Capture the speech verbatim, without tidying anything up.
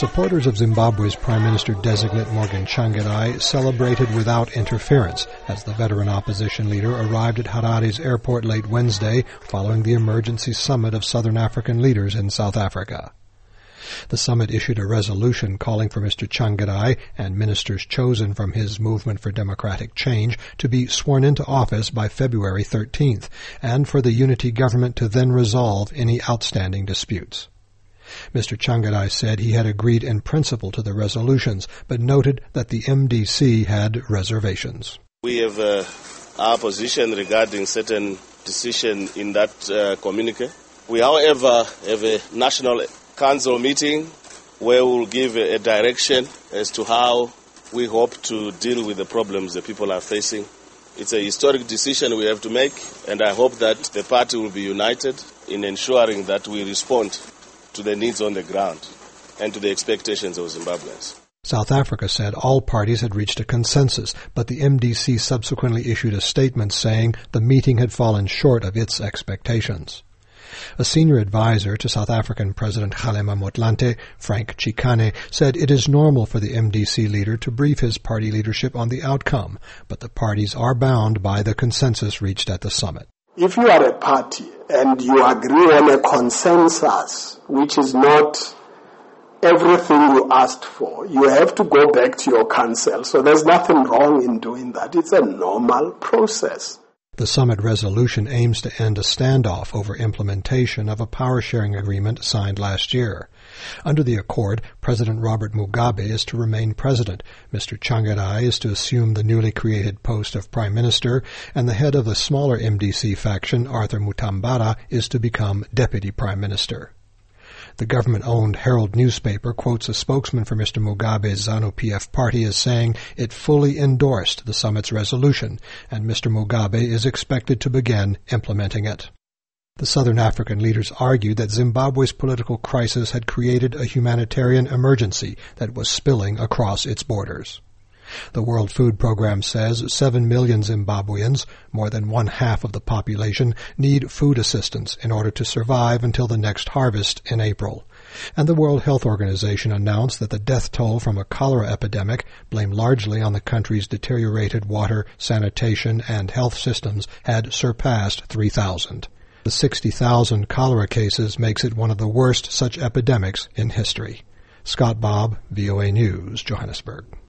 Supporters of Zimbabwe's Prime Minister-designate Morgan Tsvangirai celebrated without interference as the veteran opposition leader arrived at Harare's airport late Wednesday following the emergency summit of Southern African leaders in South Africa. The summit issued a resolution calling for Mister Tsvangirai and ministers chosen from his Movement for Democratic Change to be sworn into office by February thirteenth, and for the unity government to then resolve any outstanding disputes. Mister Tsvangirai said he had agreed in principle to the resolutions, but noted that the M D C had reservations. We have uh, our position regarding certain decision in that uh, communique. We, however, have a national council meeting where we will give a, a direction as to how we hope to deal with the problems the people are facing. It's a historic decision we have to make, and I hope that the party will be united in ensuring that we respond to the needs on the ground and to the expectations of Zimbabweans. South Africa said all parties had reached a consensus, but the M D C subsequently issued a statement saying the meeting had fallen short of its expectations. A senior advisor to South African President Kgalema Motlanthe, Frank Chikane, said it is normal for the M D C leader to brief his party leadership on the outcome, but the parties are bound by the consensus reached at the summit. If you are a party and you agree on a consensus, which is not everything you asked for, you have to go back to your council. So there's nothing wrong in doing that. It's a normal process. The summit resolution aims to end a standoff over implementation of a power-sharing agreement signed last year. Under the accord, President Robert Mugabe is to remain president, Mister Tsvangirai is to assume the newly created post of prime minister, and the head of the smaller M D C faction, Arthur Mutambara, is to become deputy prime minister. The government-owned Herald newspaper quotes a spokesman for Mister Mugabe's ZANU-P F party as saying it fully endorsed the summit's resolution, and Mister Mugabe is expected to begin implementing it. The Southern African leaders argued that Zimbabwe's political crisis had created a humanitarian emergency that was spilling across its borders. The World Food Program says seven million Zimbabweans, more than one half of the population, need food assistance in order to survive until the next harvest in April. And the World Health Organization announced that the death toll from a cholera epidemic, blamed largely on the country's deteriorated water, sanitation, and health systems, had surpassed three thousand. The sixty thousand cholera cases makes it one of the worst such epidemics in history. Scott Bobb, V O A News, Johannesburg.